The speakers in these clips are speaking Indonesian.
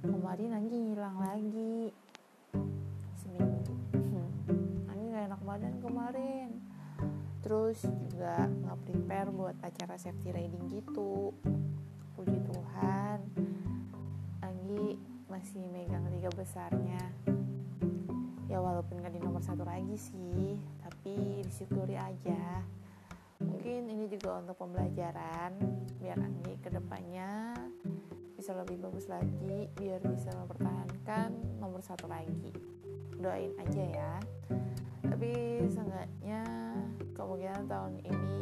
kemarin Anggi ngilang lagi seminggu. Anggi gak enak badan kemarin, terus juga gak prepare buat acara safety riding gitu. Puji Tuhan Anggi masih megang 3 besarnya. Ya walaupun gak di nomor 1 lagi sih, tapi disyukuri aja. Mungkin ini juga untuk pembelajaran biar Anggi kedepannya bisa lebih bagus lagi, biar bisa mempertahankan nomor 1 lagi. Doain aja ya. Tapi seenggaknya kemungkinan tahun ini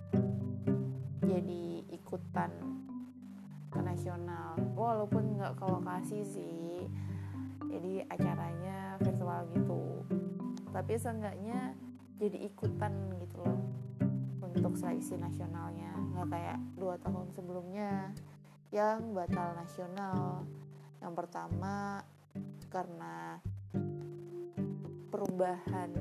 jadi ikutan ke nasional, walaupun nggak ke lokasi sih, jadi acaranya virtual gitu, tapi seenggaknya jadi ikutan gitu loh untuk seleksi nasionalnya, nggak kayak 2 tahun sebelumnya yang batal nasional. Yang pertama karena perubahan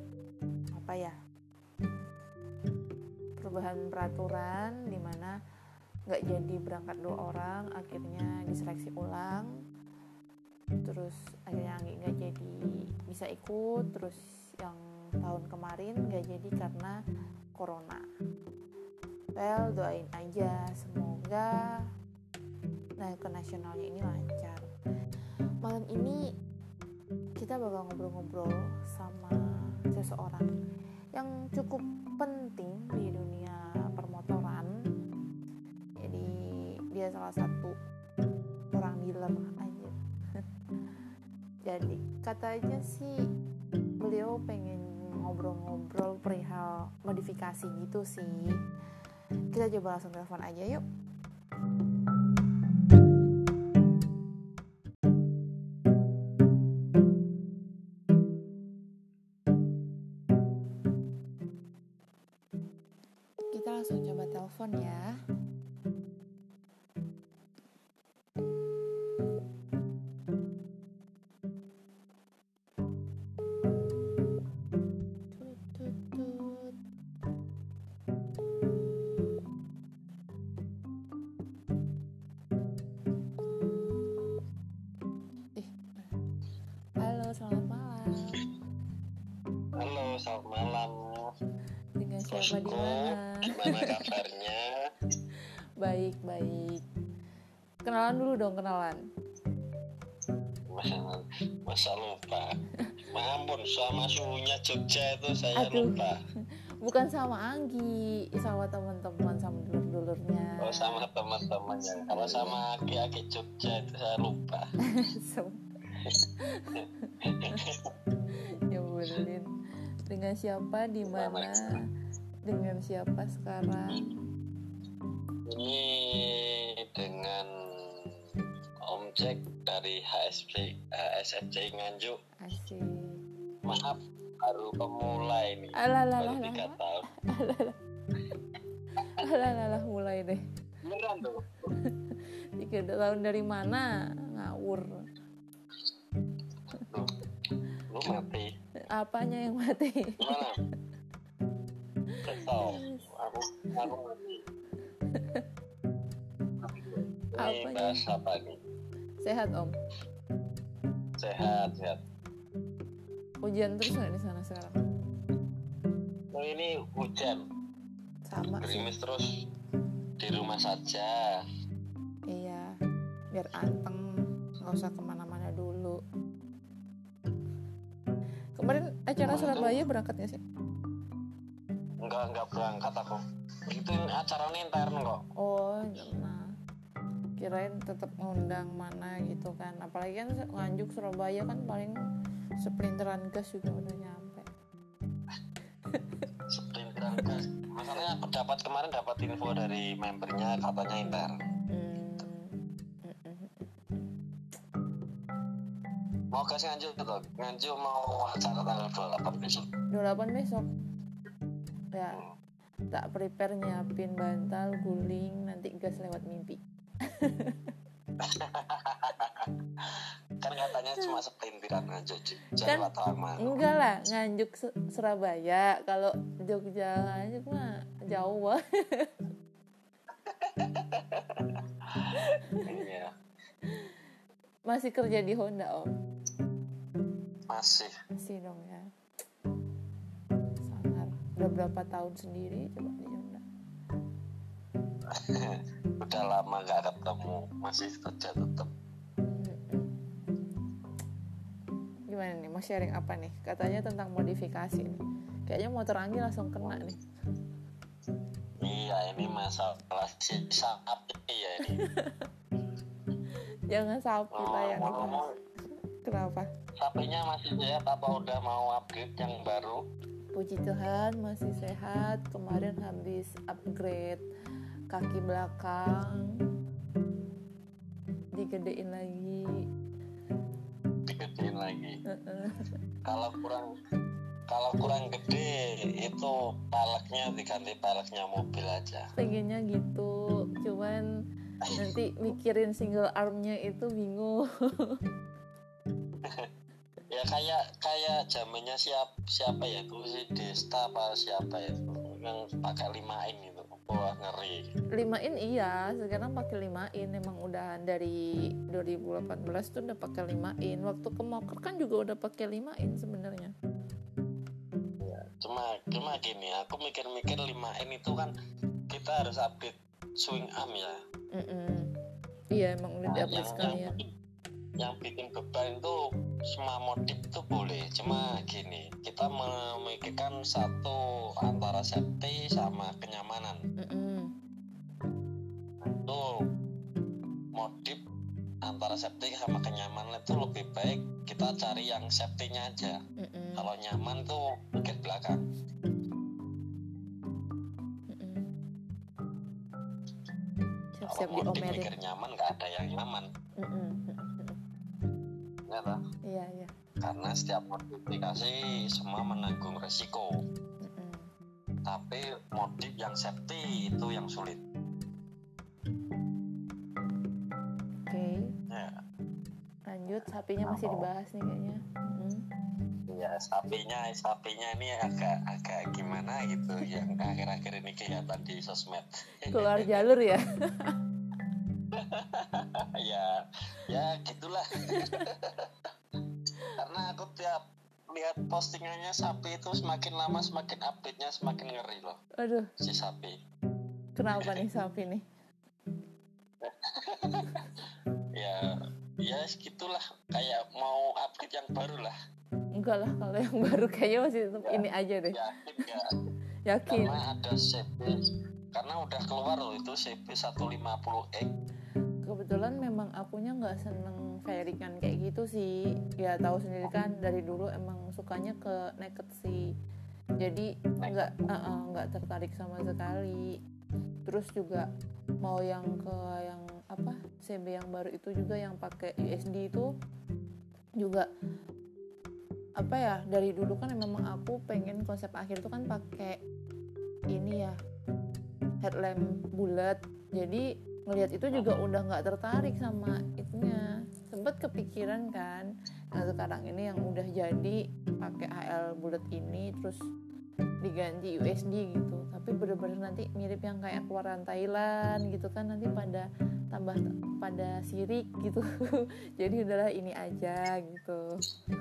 peraturan dimana nggak jadi berangkat 2 orang, akhirnya diseleksi ulang, terus akhirnya nggak jadi bisa ikut. Terus yang tahun kemarin nggak jadi karena corona. Well, doain aja semoga naik ke nasionalnya ini lancar. Malam ini kita bakal ngobrol-ngobrol sama seseorang yang cukup penting di dunia permotoran. Jadi dia salah satu orang dealer aja. Jadi katanya sih beliau pengen ngobrol-ngobrol perihal modifikasi gitu sih. Kita coba langsung telepon aja yuk. Kita langsung coba telepon ya. Halo, selamat malam. Halo, selamat malam. Dengan siapa di Bosku, mana? gimana kabarnya? Baik. Kenalan dulu dong, kenalan. Masa lupa? Mampun, sama suhunya Jogja itu saya lupa. Bukan sama Anggi, sama teman-teman, sama dulur-dulurnya. Oh, sama teman-temannya. Kalau sama aki-aki Jogja itu saya lupa. Nyebelin. Dengan siapa, di mana, dengan siapa sekarang? Ini dengan Om Jack dari HSFC Nganjuk. Asik. Maaf, baru pemula ini. Baru 3 tahun. Mulai deh. Beneran tuh. 3 tahun dari mana? Ngawur. Lu mati. Apanya yang mati? Gimana? Kesel. Aku mati. Ini bahas apa nih? Sehat Om? Sehat. Hujan terus nggak di sana sekarang? Oh, ini hujan. Sama sih. Gerimis terus. Di rumah saja. Iya, biar anteng, nggak usah kemana-mana dulu. Kemarin acara Surabaya berangkat nggak sih? Enggak berangkat aku. Itu acaranya intern kok. Oh, nah. Kirain tetap ngundang mana gitu kan. Apalagi kan Nganjuk Surabaya kan paling seplinteran gas juga udah nyampe. Seplinteran gas. Masalahnya aku kemarin dapat info dari membernya katanya intern. Mau gas Nganjuk tuh. Nganjuk mau acara tanggal 28 besok. 28 besok. Ya. Tak prepare nyiapin bantal, guling, nanti gas lewat mimpi. Kan katanya cuma seplintiran aja kan enggak lah, Nganjuk Surabaya. Kalau Jogja Nganjuk mah jauh banget. Iya. Masih kerja di Honda Om? Masih dong ya. Sangar. Udah berapa tahun sendiri coba di Honda? udah lama nggak ketemu, masih kerja tetap. Gimana nih, mau sharing apa nih? Katanya tentang modifikasi nih. Kayaknya motor Anggi langsung kena nih. Iya, ini masalah si sapi ya ini. Jangan sapi lah yang ngomong. Kenapa? Sapinya masih sehat apa udah mau upgrade yang baru? Puji Tuhan masih sehat. Kemarin habis upgrade kaki belakang, digedein lagi. Kalau kurang gede itu peleknya diganti peleknya mobil aja. Pengennya gitu, cuman nanti mikirin single armnya itu bingung. Ya kayak zamannya siapa ya tuh si Desta apa siapa ya yang pakai 5in itu. Wah, ngeri. 5in iya, sekarang pakai 5in, emang udah dari 2018 tuh udah pakai 5in. Waktu ke Moker kan juga udah pakai 5in sebenarnya. Ya, cuma gini, aku mikir-mikir 5in itu kan kita harus update swing arm ya. Iya, emang udah diupdate sekali ya. Yang bikin beban itu semua modif itu boleh, cuma gini, kita memikirkan satu antara safety sama kenyamanan. Itu modif antara safety sama kenyamanan itu lebih baik kita cari yang safety-nya aja. Kalau nyaman tuh mikir belakang. Siap-siap kalau modif diomelin. Mikir nyaman, nggak ada yang nyaman. Iya. Karena setiap modifikasi semua menanggung resiko. Tapi modif yang safety itu yang sulit. Oke. Ya. Lanjut, sapinya masih dibahas nih kayaknya. Ya, sapinya ini agak gimana gitu yang akhir-akhir ini kelihatan di sosmed. Keluar jalur ya. ya gitulah. Karena aku tiap lihat postingannya sapi itu semakin lama semakin update-nya semakin ngeri loh. Aduh. Si sapi. Kenapa nih sapi nih? ya gitulah, kayak mau update yang baru lah. Enggak lah, kalau yang baru kayaknya masih tetap ini aja deh. Yakin. Karena ada CB, karena udah keluar loh itu CB 150X. Kebetulan memang akunya nggak seneng fairingan kayak gitu sih. Ya tahu sendiri kan, dari dulu emang sukanya ke naked sih. Jadi nggak tertarik sama sekali. Terus juga mau yang CB yang baru itu juga yang pakai USD itu juga dari dulu kan memang aku pengen konsep akhir itu kan pakai ini ya, headlamp bulat. Jadi ngelihat itu juga udah nggak tertarik sama itunya. Sempet kepikiran kan, nah sekarang ini yang udah jadi pakai HL bulat ini terus diganti USD gitu. Tapi bener-bener nanti mirip yang kayak keluaran Thailand gitu kan, nanti pada sirik gitu. Jadi udahlah ini aja gitu.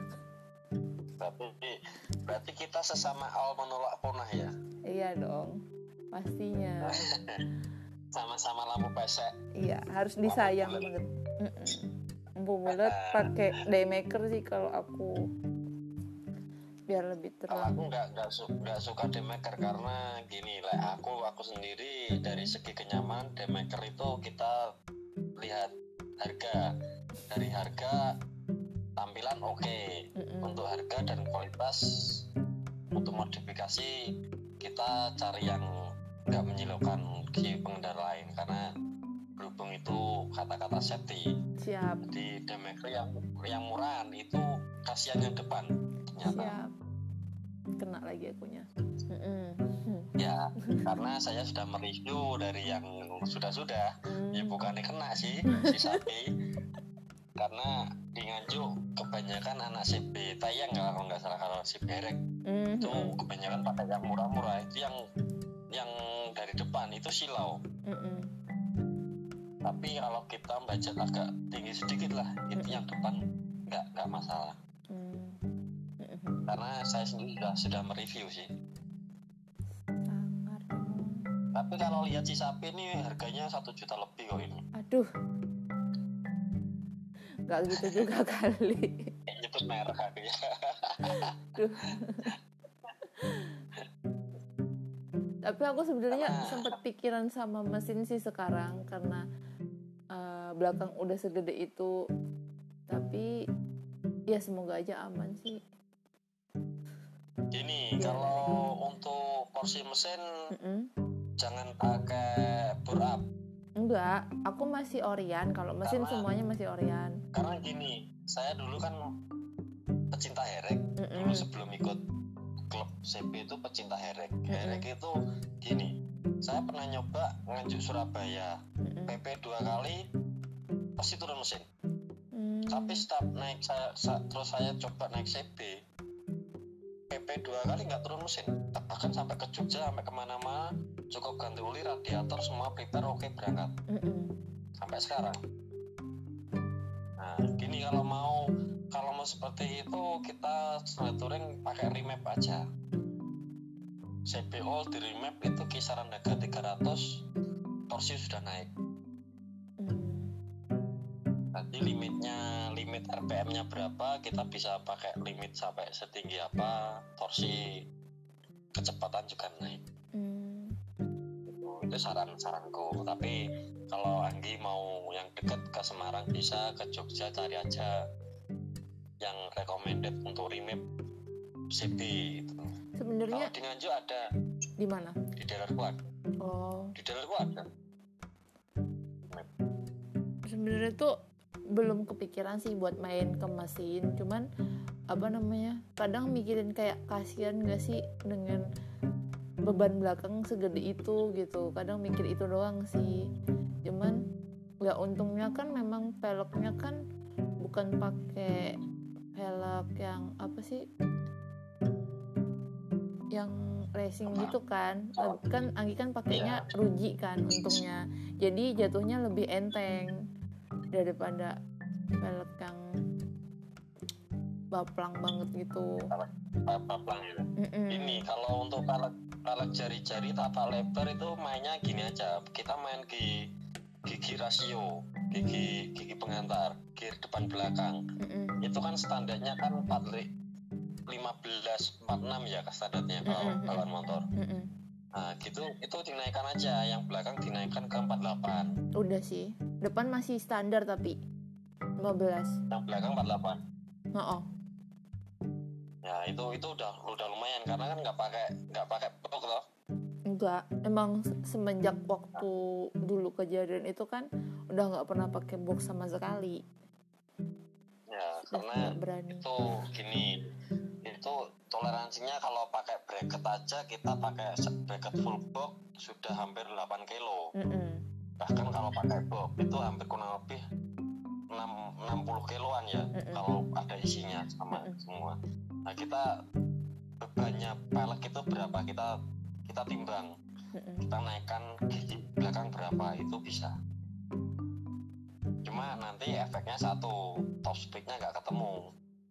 Berarti kita sesama awal menolak punah ya? Iya dong, pastinya. Sama-sama lampu pesek. Iya, harus disayang banget. Lampu bulat pakai daymaker sih kalau aku, biar lebih terang. Kalau aku nggak suka daymaker karena gini lah, aku sendiri dari segi kenyamanan daymaker itu kita lihat harga, dari harga tampilan oke. Untuk harga dan kualitas untuk modifikasi kita cari yang nggak menyilaukan si pengendara lain, karena berhubung itu kata-kata safety. Siap. Jadi daymaker yang murahan itu kasihan yang depan ternyata. Siap. Kena lagi akunya. Ya, karena saya sudah mereview dari yang sudah ya bukannya kena sih si sapi. Karena di Nganjuk kebanyakan anak CB Tayang kalau nggak salah, kalau si Berek itu kebanyakan pakai yang murah-murah, itu yang dari depan itu silau. Tapi kalau kita budget agak tinggi sedikit lah, itu yang depan nggak masalah. Karena saya sendiri sudah mereview sih. Sangat. Tapi kalau lihat si sapi ini harganya 1 juta lebih kok ini. Aduh, nggak gitu juga kali. Nyebut merek akhirnya. Aduh. Tapi aku sebenarnya sempat pikiran sama mesin sih sekarang karena belakang udah segede itu. Tapi ya semoga aja aman sih. Gini, kalau untuk porsi mesin jangan pakai bore up. Enggak, aku masih Orion. Kalau mesin semuanya masih Orion. Karena gini, saya dulu kan pecinta herek. Dulu sebelum ikut klub CP itu pecinta herek. Herek itu gini, saya pernah nyoba nganjuk Surabaya, PP 2 kali pasti turun mesin. Tapi setelah naik terus saya coba naik CB, PP 2 kali nggak turun mesin. Bahkan sampai ke Jogja, sampai kemana-mana cukup ganti oli, radiator semua prepare, oke berangkat. Sampai sekarang. Nah gini, kalau mau seperti itu kita touring pakai remap aja. CPO di remap itu kisaran harga 300, torsi sudah naik. Nanti limit RPM-nya berapa, kita bisa pakai limit sampai setinggi apa, torsi, kecepatan juga naik. Itu saranku. Tapi kalau Anggi mau yang dekat ke Semarang bisa, ke Jogja cari aja yang recommended untuk remap CB itu. Sebenarnya kalau di Nganjuk ada. Di mana? Di dealerku ada. Oh. Di dealerku ada. Sebenarnya tuh belum kepikiran sih buat main ke mesin, cuman kadang mikirin kayak kasihan gak sih dengan beban belakang segede itu gitu. Kadang mikir itu doang sih. Cuman ya untungnya kan memang peleknya kan bukan pakai pelek yang yang racing gitu kan. Kan Anggi kan pakainya Ruji kan untungnya. Jadi jatuhnya lebih enteng daripada pelek yang baplang banget gitu. Baplang gitu. Ini kalau untuk pelek jari-jari tata lebar itu mainnya gini aja. Kita main gigi rasio, gigi pengantar, gear depan belakang. Itu kan standarnya kan 15-46 ya standarnya kalau balapan motor. Nah gitu, itu dinaikkan aja, yang belakang dinaikkan ke 48. Udah sih, depan masih standar tapi 15. Yang belakang 48. Ya itu udah lumayan karena kan nggak pakai box loh. Enggak, emang semenjak waktu dulu kejadian itu kan udah nggak pernah pakai box sama sekali. Ya karena itu gini, itu toleransinya kalau pakai bracket aja, kita pakai bracket full box sudah hampir 8 kilo. Bahkan kalau pakai box itu hampir kurang lebih 60 kiloan ya, kalau ada isinya sama semua. Nah kita bebannya pelek itu berapa, kita timbang, kita naikkan gigi belakang berapa, itu bisa. Cuma nanti efeknya satu, top speednya nggak ketemu.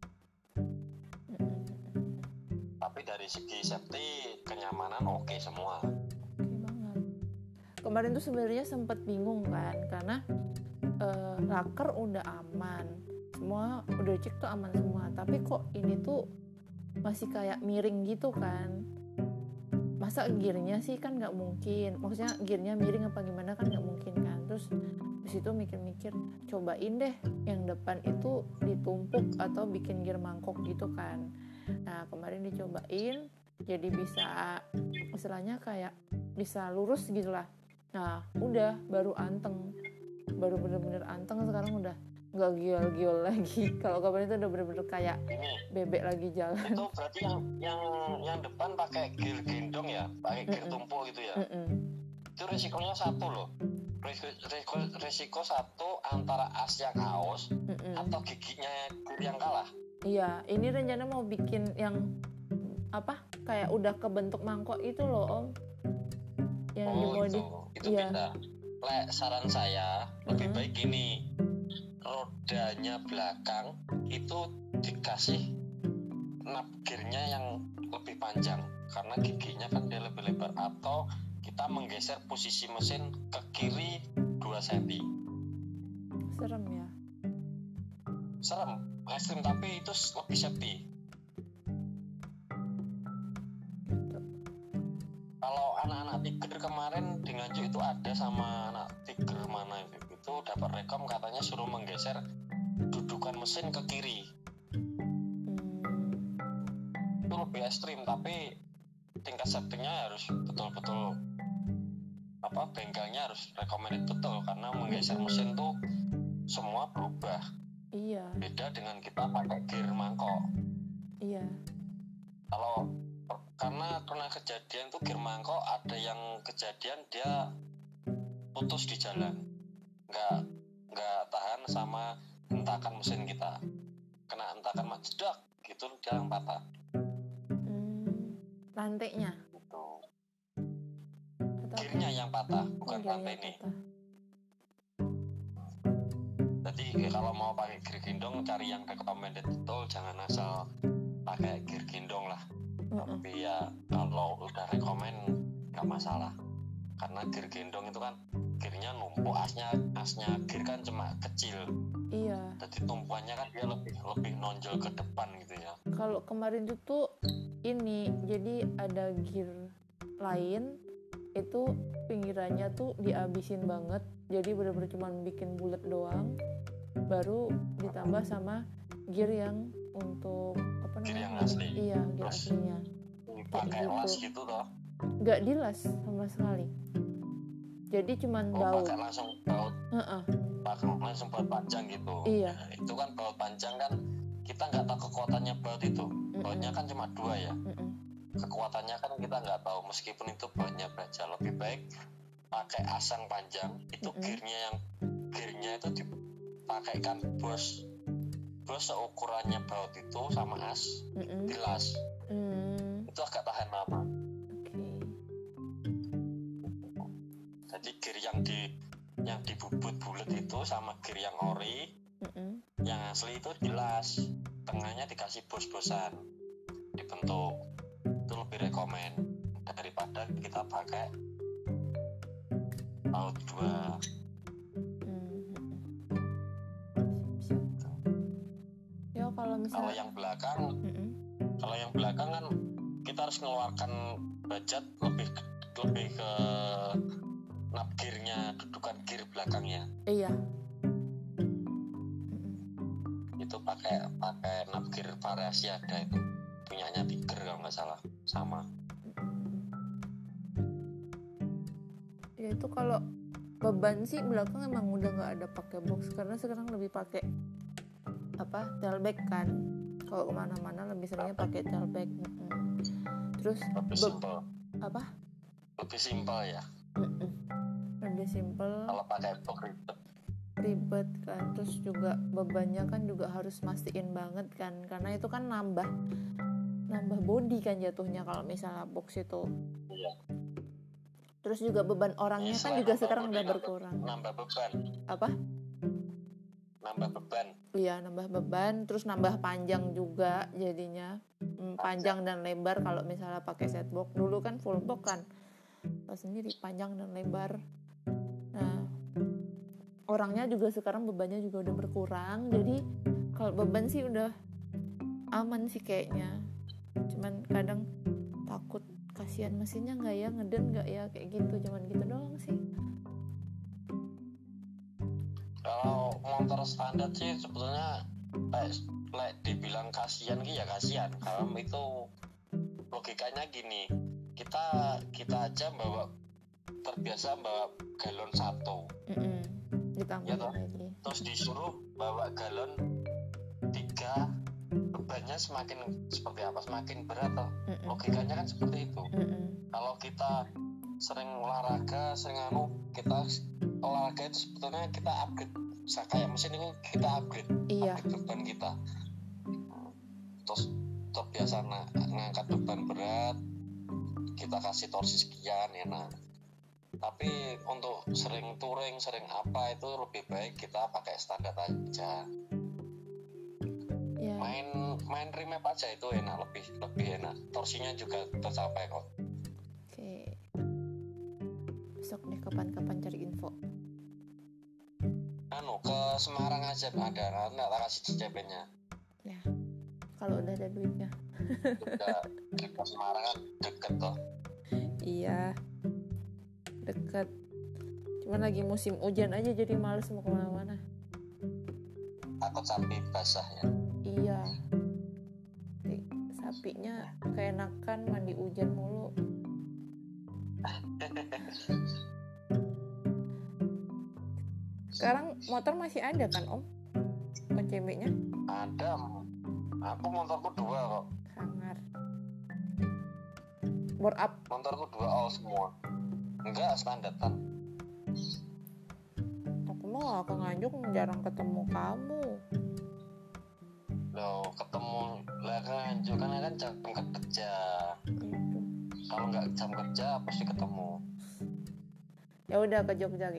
Tapi dari segi safety, kenyamanan oke semua. Oke banget. Kemarin tuh sebenarnya sempat bingung kan, karena raker udah aman, semua udah cek tuh aman semua, tapi kok ini tuh masih kayak miring gitu kan. Masa gearnya sih kan nggak mungkin, maksudnya gearnya miring apa gimana kan nggak mungkin kan. Terus disitu mikir-mikir, cobain deh yang depan itu ditumpuk atau bikin gear mangkok gitu kan. Nah kemarin dicobain, jadi bisa istilahnya kayak bisa lurus gitulah. Nah udah baru anteng, baru bener-bener anteng, sekarang udah nggak giol-giol lagi. Kalau kemarin itu udah bener-bener kayak bebek lagi jalan. Itu berarti yang depan pakai gear gendong ya, pakai gear tumpuk gitu ya. Itu resikonya satu loh. Resiko satu, antara as yang haus atau giginya yang kalah. Iya, ini rencana mau bikin yang kayak udah kebentuk mangkok itu loh Om, yang dimodif. Itu iya. beda. saran saya lebih baik gini, rodanya belakang itu dikasih nap gearnya yang lebih panjang karena giginya kan dia lebih lebar, atau kita menggeser posisi mesin ke kiri 2 cm. Serem ya. Serem, ekstrim, tapi itu lebih safety. Kalau anak-anak Tiger kemarin di Nganjuk itu ada sama anak Tiger mana itu dapat rekom katanya suruh menggeser dudukan mesin ke kiri. Itu lebih ekstrim, tapi tingkat safety-nya harus betul-betul bengkelnya harus recommended betul karena menggeser mesin tuh semua berubah. Iya. Beda dengan kita pakai gear mangkok. Iya. Karena pernah kejadian tuh gear mangkok ada yang kejadian dia putus di jalan, nggak tahan sama hentakan mesin kita, kena hentakan jedak gitu dia yang patah. Rantainya? Gitu. Gearnya yang patah, bukan rantai ini. Jadi kalau mau pakai gear gendong cari yang recommended betul, jangan asal pakai gear gendong lah. Tapi ya kalau udah recommend nggak masalah, karena gear gendong itu kan gearnya numpuk, asnya gear kan cuma kecil. Iya. Jadi tumpuannya kan dia lebih nonjol ke depan gitu ya. Kalau kemarin itu tuh ini, jadi ada gear lain itu pinggirannya tuh dihabisin banget, jadi benar-benar cuma bikin bulat doang, baru ditambah sama gear yang untuk gear yang asli. Iya, gear aslinya. Pakai las gitu toh? Nggak dilas sama sekali. Jadi cuman baut. Pakai langsung baut. Pakai langsung baut panjang gitu. Iya. Nah, itu kan baut panjang kan kita nggak tahu kekuatannya baut itu. Bautnya kan cuma 2 ya. Kekuatannya kan kita nggak tahu, meskipun itu bautnya baja. Lebih baik pakai asang panjang. Itu gearnya itu dipakaikan bos seukurannya baut itu sama as dilas. Itu agak tahan lama. Jadi gear yang dibubut bulat itu sama gear yang ori, yang asli itu dilas, tengahnya dikasih bos-bosan dibentuk. Itu lebih rekomen daripada kita pakai baut 2. Ya kalau misalnya kalau yang belakang kan kita harus mengeluarkan budget lebih ke nap gearnya, dudukan gear belakangnya. Iya. Itu pakai nap gear variasi ada itu, punyanya Tiger kalau nggak salah, sama. Ya itu kalau beban sih belakang emang udah nggak ada pakai box, karena sekarang lebih pakai tailback kan. Kalau kemana-mana lebih seringnya pakai tailback. Terus lebih simpel. Lebih simpel ya. Lebih simpel. Kalau pakai box ribet kan. Terus juga bebannya kan juga harus mastiin banget kan, karena itu kan nambah body kan jatuhnya kalau misalnya box itu. Iya. Terus juga beban orangnya kan juga sekarang udah berkurang. Nambah beban. Nambah beban. Iya, nambah beban, terus nambah panjang juga jadinya. Panjang dan lebar kalau misalnya pakai set box. Dulu kan full box kan. Pas sendiri panjang dan lebar. Nah, orangnya juga sekarang bebannya juga udah berkurang. Jadi kalau beban sih udah aman sih kayaknya. Cuman kadang takut kasihan mesinnya nggak ya, ngeden nggak ya, kayak gitu. Cuman gitu doang sih. Kalau motor standar sih sebetulnya dibilang kasihan ya kasihan. Kalau itu logikanya gini, kita aja terbiasa bawa galon 1, ditambah ya lagi. Terus disuruh bawa galon 3, bebannya semakin seperti apa, semakin berat toh. Logikanya kan seperti itu. Kalau kita sering olahraga, kita olahraga itu sebetulnya kita upgrade, kayak mesin itu kita upgrade beban kita. Terus terbiasa ngangkat beban berat, kita kasih torsi sekian, enak. Tapi untuk sering touring, sering apa itu lebih baik kita pakai standar aja. Ya, Main remap aja itu enak, lebih enak. Torsinya juga tercapai kok. oke. Besok deh kapan-kapan cari info. Ke Semarang aja ada, nanti tak kasih CP-nya. Ya, kalau udah ada duitnya. Udah ke Semarang kan deket toh. Iya, deket. Cuman lagi musim hujan aja jadi males mau kemana-mana. Takut sapi basah ya. Iya, sapinya keenakan mandi hujan mulu. Sekarang motor masih ada kan Om? OCB-nya? Ada. Aku motorku 2 kok. Sangar. Board up. Motorku 2 all semua. Enggak standaran. Aku mah ke Nganjuk jarang ketemu kamu. Loh, ketemu lah kan jam kerja. Itu. Kalau nggak jam kerja pasti ketemu. Ya udah ke Jogja.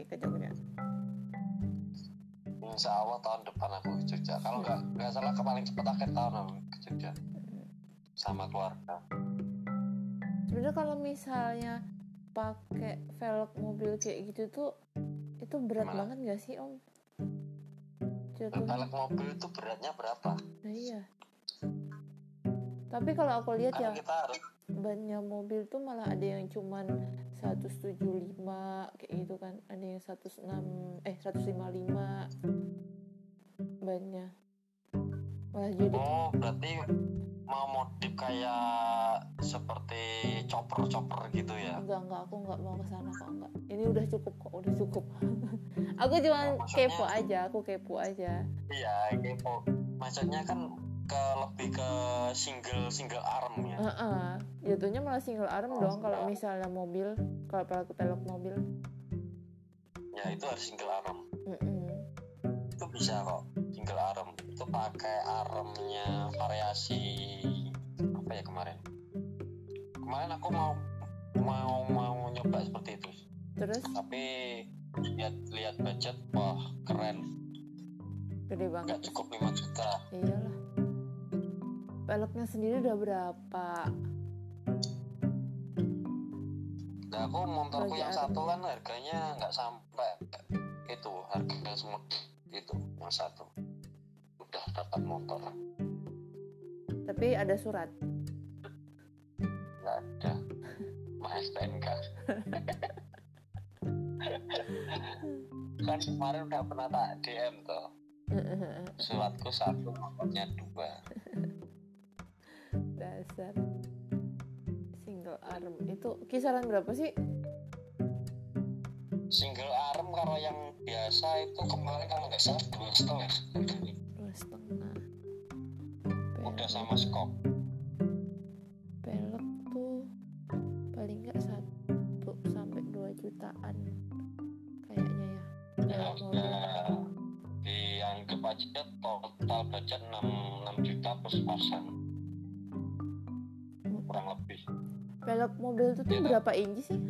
Insya Allah tahun depan aku ke Jogja. Kalau nggak salah paling cepat akhir tahun aku ke Jogja sama keluarga. Sebenarnya kalau misalnya pakai velg mobil kayak gitu tuh itu berat banget nggak sih Om? Velg mobil itu beratnya berapa? Nah iya. Tapi kalau aku lihat kan ya kita harus bannya mobil tuh malah ada yang cuman 175 kayak gitu kan, ada yang 155 bannya. Malah jadi berarti mau modif kayak seperti chopper gitu ya? Enggak, aku enggak mau ke sana kok, enggak. Ini udah cukup kok, udah cukup. Aku cuma kepo aja. Iya, kepo. Maksudnya kan lebih ke single arm ya. Jatuhnya malah single arm dong kalau misalnya mobil, kalau pelek mobil. Ya itu harus single arm. Itu bisa kok single arm. Itu pakai armnya variasi apa ya kemarin? Kemarin aku mau nyoba seperti itu. Terus? Tapi lihat budget, wah keren. Gede banget. Nggak cukup 5 juta. Iyalah. Peleknya sendiri udah berapa? Nah, aku motorku yang satu kan harganya nggak sampai itu, harga semut itu yang satu. Udah dapat motor. Tapi ada surat? Nggak ada. Mah STNK. Kan kemarin udah pernah tak DM tuh. Suratku 1, motornya 2. Dasar single arm itu kisaran berapa sih? Single arm kalau yang biasa itu kemarin kalau nggak salah 2,5. 2,5. Udah sama skop. Pelek tuh paling nggak 1 sampai 2 jutaan kayaknya ya. Dianggap aja total budget 6 juta plus pasang. Kurang lebih. Pelek mobil itu tuh berapa inci sih?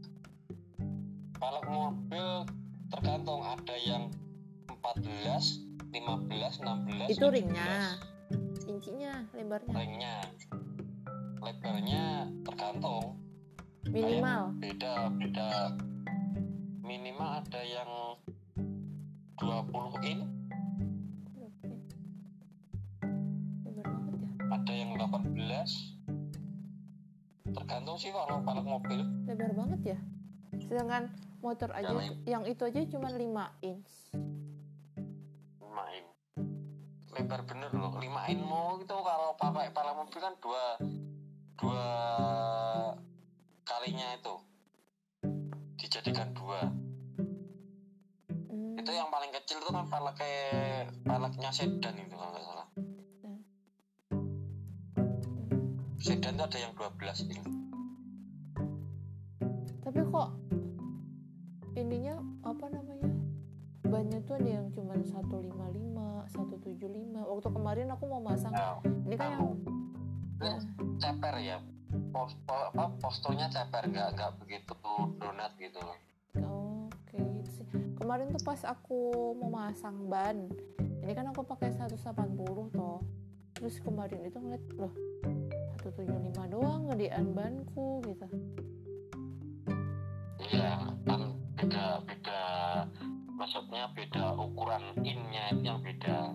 Pelek mobil tergantung, ada yang 14, 15, 16. Itu ringnya. Incinya, lebarnya. Ringnya. Lebarnya tergantung. Minimal. Beda. Minimal ada yang 20 in. Lebar banget ya. Ada yang 18. Tergantung sih kalau pelek mobil. Lebar banget ya. Sedangkan motor aja yang itu aja cuma 5 inch. 5 in. Lebar bener loh. 5 in mau gitu kalau pakai pelek mobil kan dua kalinya itu dijadikan 2. Itu yang paling kecil itu kan peleknya sedan itu kalau nggak salah. Sedan itu ada yang 12 ini. Tapi kok ininya apa namanya? Bannya tuh ada yang cuma 155, 175. Waktu kemarin aku mau masang. Ini kan yang ceper ya. posturnya ceper, nggak begitu donat gitu loh. Oke gitu sih. Kemarin tuh pas aku mau masang ban, ini kan aku pakai 180 toh. Terus kemarin itu ngeliat loh 175 doang gedean banku gitu. Iya kan beda maksudnya beda ukuran innya itu yang beda.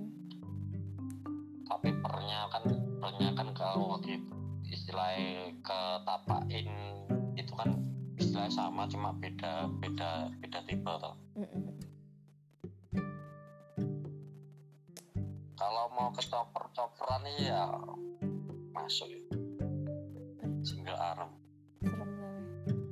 Tapi pernya kan kalau gitu istilahnya ke tapain itu kan istilahnya sama, cuma beda tipe toh. Kalau mau ke chopperan ya masuk single arm. Serem banget.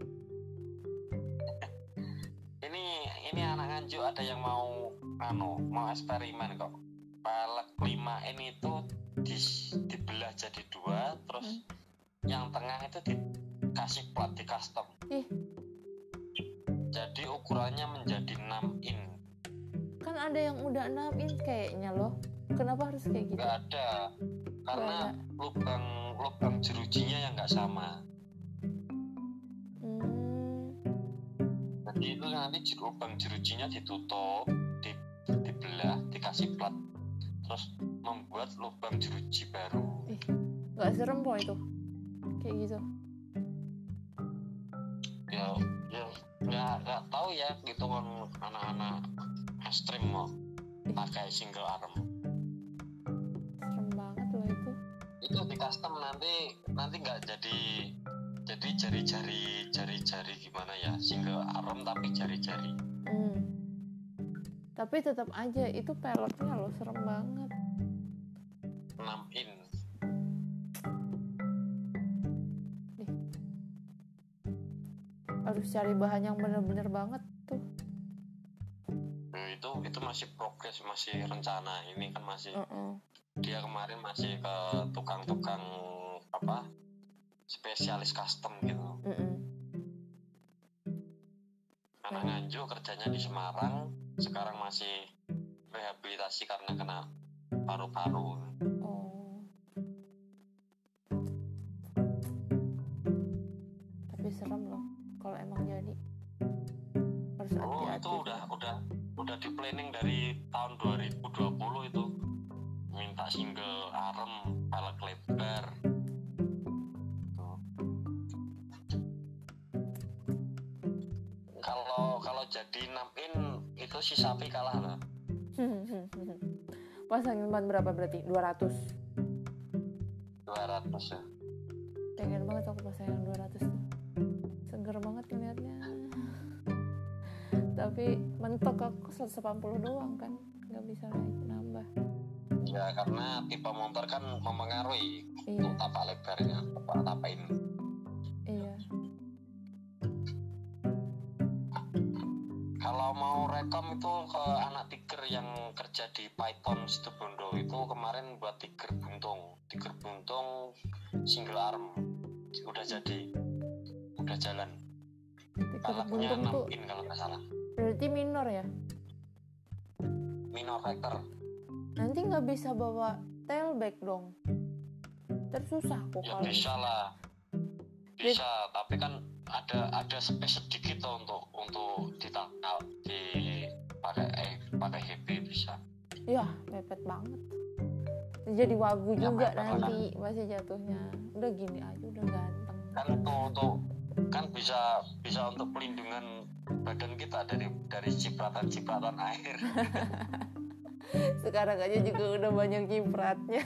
Ini anak Nganjuk ada yang mau eksperimen kok. Pelek 5 ini itu dibelah jadi 2, terus yang tengah itu dikasih plat, di custom. Jadi ukurannya menjadi 6 in. Kan ada yang udah 6 in kayaknya loh. Kenapa harus kayak gitu? Gak ada, karena lubang jerujinya yang nggak sama. Jadi itu nanti lubang jerujinya ditutup, dibelah, dikasih plat, terus membuat lubang jeruji baru. Nggak serem po itu kayak gitu? Ya nggak tahu ya, gitu kan anak-anak ekstrim mau pakai single arm. Serem banget loh itu. Itu di custom nanti nggak jadi jari gimana ya, single arm tapi jari-jari. Tapi tetap aja itu peleknya loh serem banget. 6 in. Harus cari bahan yang bener-bener banget tuh. Itu masih progres, masih rencana. Ini kan masih dia kemarin masih ke tukang-tukang spesialis custom gitu. Anak Nganjuk kerjanya di Semarang, sekarang masih rehabilitasi karena kena paru-paru. Tapi serem loh kalau emang jadi. Harus hati-hati. Itu udah di planning dari tahun 2020 itu, minta single arm, pelek lebar. Kalau jadi 6 in itu si sapi kalah loh. Pasangin ban berapa berarti? 200 ya. Pengen banget aku pasangin 200 tuh. Seger banget ngeliatnya. Tapi mentok aku 180 doang kan, nggak bisa nambah. Ya karena tipe motor kan memengaruhi untuk tapak lebarnya, tapak ini. Iya. Kalau mau rekom itu ke anak Tiger yang kerja di Python Situbondo, itu kemarin buat Tiger buntung single arm udah jadi, udah jalan. Peleknya 6 in kalau nggak salah. Berarti minor ya? Minor factor. Nanti nggak bisa bawa tailback dong, tersusah kok. Ya bisa lah, bisa, tapi kan ada space sedikit tuh untuk ditangkal pakai heavy bisa. Ya mepet banget, jadi wagu ya, juga nanti kan. Masih jatuhnya udah gini aja udah ganteng kan tuh kan bisa untuk pelindungan badan kita dari cipratan air. Sekarang aja juga udah banyak cipratnya.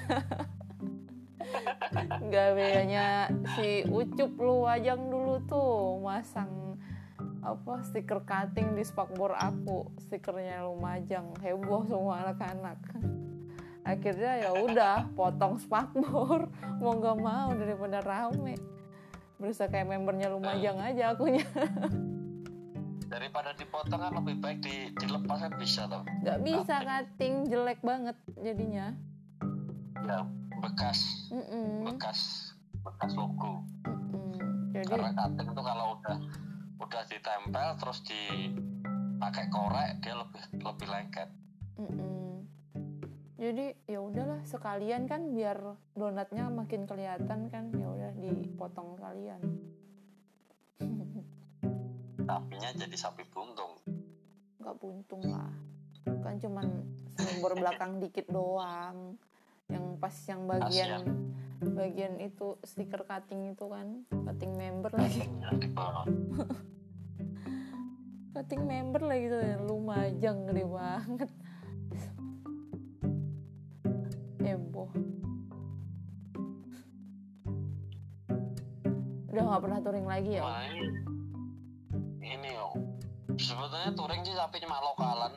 Gaweanya si Ucup lu Wajang dulu tuh masang stiker cutting di spakbor aku, stikernya Lumajang, heboh semua anak-anak. Akhirnya ya udah potong spakbor, mau nggak mau daripada rame, berusaha kayak membernya Lumajang aja akunya. Daripada dipotong kan lebih baik dilepas kan bisa toh. Nggak bisa cutting, jelek banget jadinya. Ya bekas logo. Jadi, karena cutting itu kalau udah ditempel terus dipakai korek dia lebih lengket. Jadi ya udahlah sekalian kan biar donatnya makin kelihatan kan, ya udah dipotong sekalian. Sapinya jadi sapi buntung. Nggak buntung lah, kan cuman selembor belakang dikit doang, yang pas yang bagian itu stiker cutting itu kan, cutting member lagi. Cutting member lagi tuh yang Lumajang gede banget. Heboh. Udah nggak pernah touring lagi ya? Ini yo, sebetulnya touring sih tapi cuma lokalan.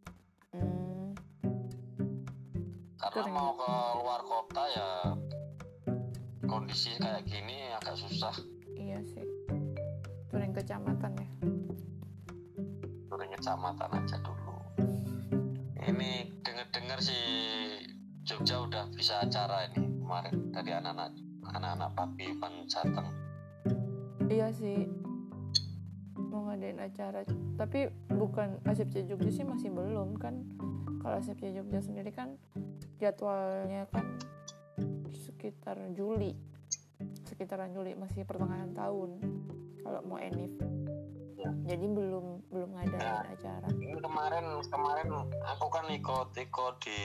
Karena touring. Mau ke luar kota ya kondisi kayak gini agak susah. Iya sih. Touring kecamatan ya. Touring kecamatan aja dulu. Ini dengar sih Jogja udah bisa acara ini kemarin dari anak-anak Paguyuban Jateng. Iya sih, mau ngadain acara, tapi bukan ASEPC Jogja sih, masih belum kan. Kalau ASEPC Jogja sendiri kan jadwalnya kan sekitaran Juli, masih pertengahan tahun kalau mau ENIF. Jadi belum ngadain acara. Kemarin aku kan ikut di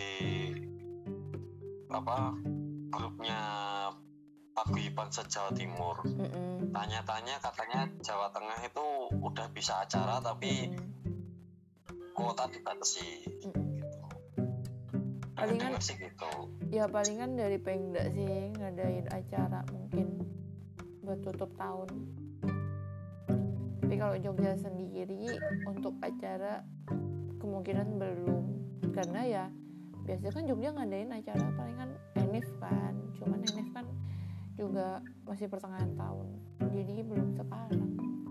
grupnya Paguyuban Jawa Timur. Tanya-tanya katanya Jawa Tengah itu udah bisa acara tapi kuota dibatasi. Palingan sih gitu. Ya palingan dari Pemda sih ngadain acara mungkin buat tutup tahun. Tapi kalau Jogja sendiri untuk acara kemungkinan belum, karena ya biasanya kan Jogja ngadain acara palingan ENIF kan, cuman ENIF kan juga masih pertengahan tahun, jadi belum sekarang.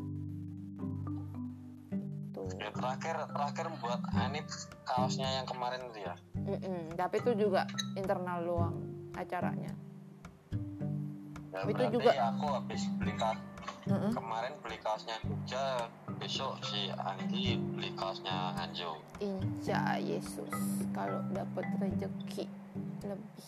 Tuh. Ya, terakhir buat ENIF kaosnya yang kemarin itu ya. Tapi itu juga internal doang acaranya. Ya, itu juga aku habis beli kemarin beli kaosnya Jogja, besok si Anggi beli kaosnya Hanjo. Insya Yesus kalau dapat rezeki lebih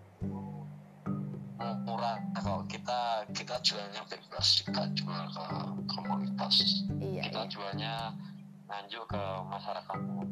murah. Kalau kita jualnya bebas, kita jual ke komunitas. Kita jualnya Hanjo ke masyarakat umum.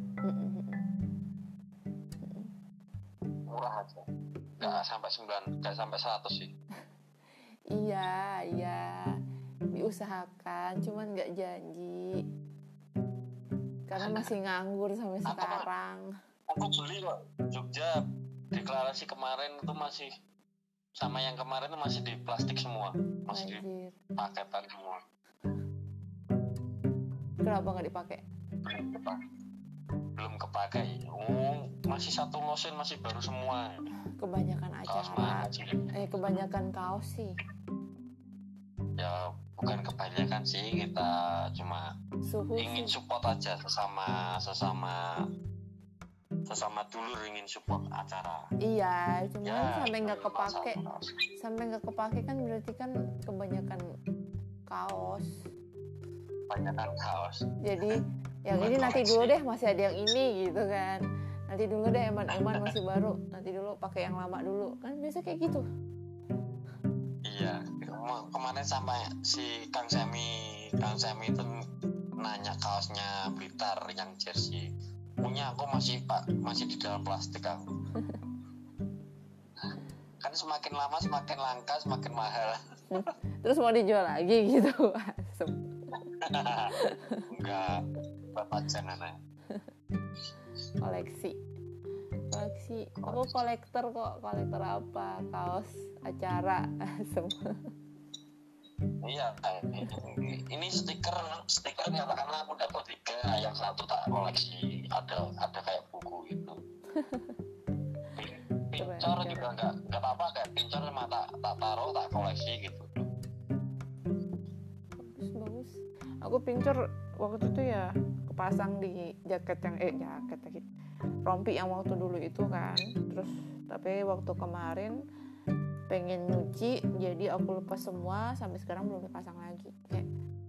Murah aja, nggak sampai 100 sih. Iya diusahakan, cuman nggak janji karena masih nganggur sampai sekarang. Aku beli kok Jogja, deklarasi kemarin itu masih sama yang kemarin itu masih di plastik semua, masih di paketan semua. Kenapa nggak dipakai? Belum kepakai. Masih satu losen, masih baru semua. Kebanyakan acara. Kebanyakan kaos sih. Ya bukan kebanyakan sih, kita cuma ingin support aja sesama dulur, ingin support acara. Iya, cuma ya, sampai nggak kepake kan berarti kan kebanyakan kaos. Jadi yang ini nanti dulu deh, masih ada yang ini gitu kan. Nanti dulu deh eman-eman masih baru, nanti dulu pakai yang lama dulu kan, biasa kayak gitu. Iya, kemarin sampai si Kang Semi itu nanya kaosnya Blitar yang jersey punya aku masih di dalam plastik aku. Kan semakin lama semakin langka, semakin mahal. Terus mau dijual lagi gitu. Enggak, bapak jangan. Koleksi. Aku kolektor apa? Kaos acara semua. Iya, ini stiker katakanlah aku dapat 3, yang 1 tak koleksi, ada kayak buku itu. Pincor juga nggak apa-apa, kayak pincor sama tak taruh, tak koleksi gitu. Bagus. Aku pincor waktu itu ya kepasang di jaket lagi, rompi yang waktu dulu itu kan. Terus tapi waktu kemarin pengen nyuci, jadi aku lepas semua, sampai sekarang belum dipasang lagi. Kayak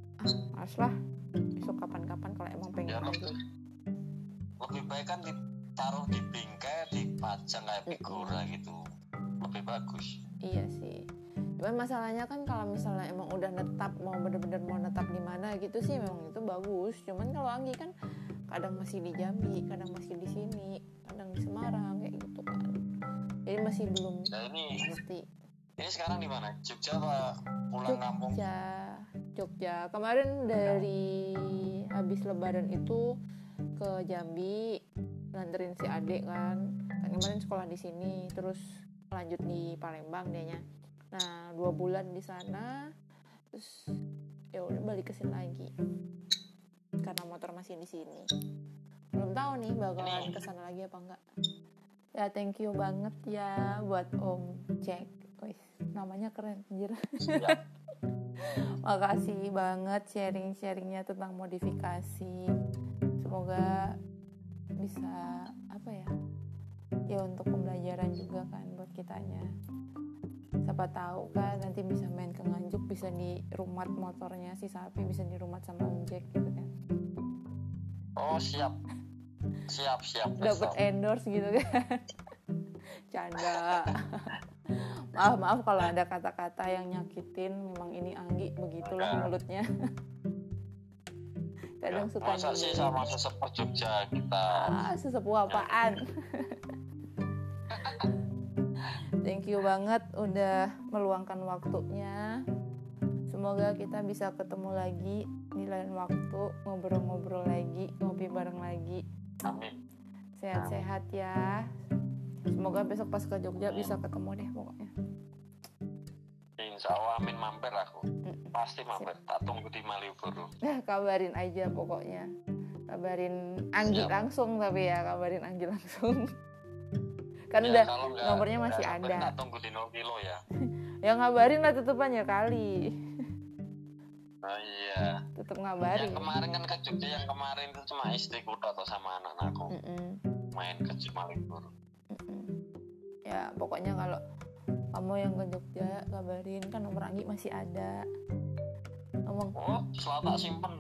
males lah, besok kapan-kapan kalau emang pengen lagi. Lebih baik kan taruh di bingkai, dipajang kayak figura gitu, lebih bagus. Iya sih. Cuman masalahnya kan kalau misalnya emang udah netap, mau bener-bener mau netap di mana gitu sih memang itu bagus. Cuman kalau Anggi kan kadang masih di Jambi, kadang masih di sini, kadang di Semarang kayak gitu kan. Jadi masih belum pasti. Ini sekarang di mana? Jogja apa pulang kampung? Jogja. Kemarin dari habis Lebaran itu ke Jambi, nganterin si adik kan. Kemarin sekolah di sini, terus lanjut di Palembang dianya. Nah 2 bulan di sana, terus ya udah balik ke sini lagi karena motor masih di sini. Belum tahu nih bakalan kesana lagi apa enggak. Ya thank you banget ya buat Om Jack. Wih, namanya keren anjir. Makasih banget sharing-sharingnya tentang modifikasi. Semoga bisa apa ya? Ya untuk pembelajaran juga kan buat kitanya. Siapa tahu kan nanti bisa main ke Nganjuk, bisa di rumat motornya si Sapi, bisa di rumat sama Om Jack gitu kan. Oh siap. Dapat endorse gitu kan. Canda. Maaf kalau ada kata-kata yang nyakitin, memang ini Anggi begitulah mulutnya. Kadang suka masa sih sama sesepuh Jogja kita. Sesepuh apaan? Thank you banget udah meluangkan waktunya. Semoga kita bisa ketemu lagi di lain waktu, ngobrol-ngobrol lagi, ngopi bareng lagi. Amin. Sehat-sehat ya. Semoga besok pas ke Jogja bisa ketemu deh pokoknya. Insya Allah amin, mampir aku. Pasti mampir. Tak tunggu di Malioboro. Kabarin aja pokoknya. Kabarin Anggi langsung tapi ya, kabarin Anggi langsung. Kan ya, udah nomornya masih ada. Tak tunggu di 0 kilo ya. Ya ngabarin lah tetepannya kali. Oh iya. Tetep ngabarin. Yang kemarin kan ke Jogja, yang kemarin itu cuma istriku atau sama anak-anakku. Main ke Malioboro. Ya pokoknya kalau kamu yang ke Jogja kabarin, kan nomor Anggi masih ada. Ngomong. Oh, selalu tak simpen.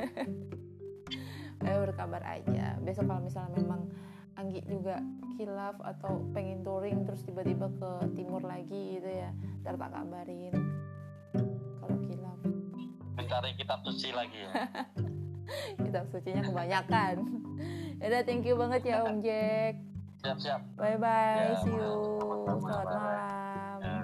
Ayo berkabar aja. Besok kalau misalnya memang Anggi juga khilaf atau pengen touring terus tiba-tiba ke timur lagi gitu ya, ntar tak kabarin kalau khilaf. Mencari kitab suci lagi ya. Kitab sucinya kebanyakan. Yaudah, thank you banget ya Om Jack. Siap. Bye ya, see you. Selamat malam. Ya.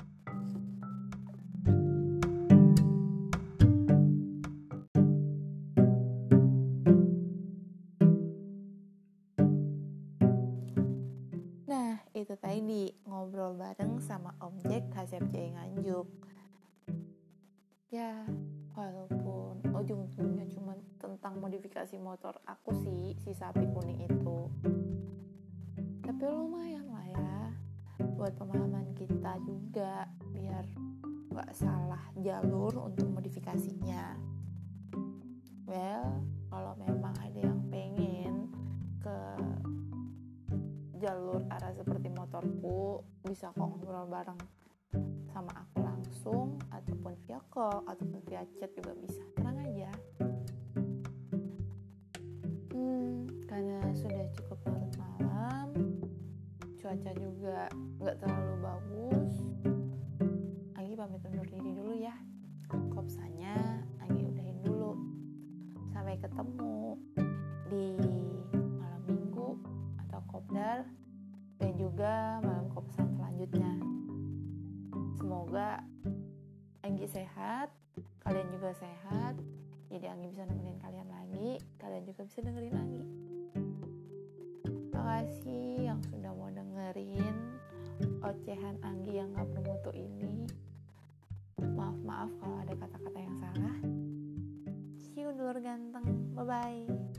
Nah, itu tadi ngobrol bareng sama Om Jack HSFJ Nganjuk. Ya, walaupun ujung-ujungnya cuma tentang modifikasi motor aku sih, si Sapi kuning itu. Tapi lumayan lah ya buat pemahaman kita juga, biar gak salah jalur untuk modifikasinya. Well, kalau memang ada yang pengen ke jalur arah seperti motorku, bisa kok ngobrol bareng sama aku langsung, ataupun via call, ataupun via chat juga bisa. Tenang aja. Karena sudah cukup larut malam, cuaca juga gak terlalu bagus, Anggi pamit undur diri dulu ya. Kopsanya Anggi udahin dulu. Sampai ketemu di malam minggu atau kopdar, dan juga malam kopsan selanjutnya. Semoga Anggi sehat, kalian juga sehat, jadi Anggi bisa nemenin kalian lagi, kalian juga bisa dengerin Anggi. Makasih yang sudah mau dengerin ocehan Anggi yang gak bermutu ini. Maaf kalau ada kata-kata yang salah. See you dulur ganteng, bye-bye.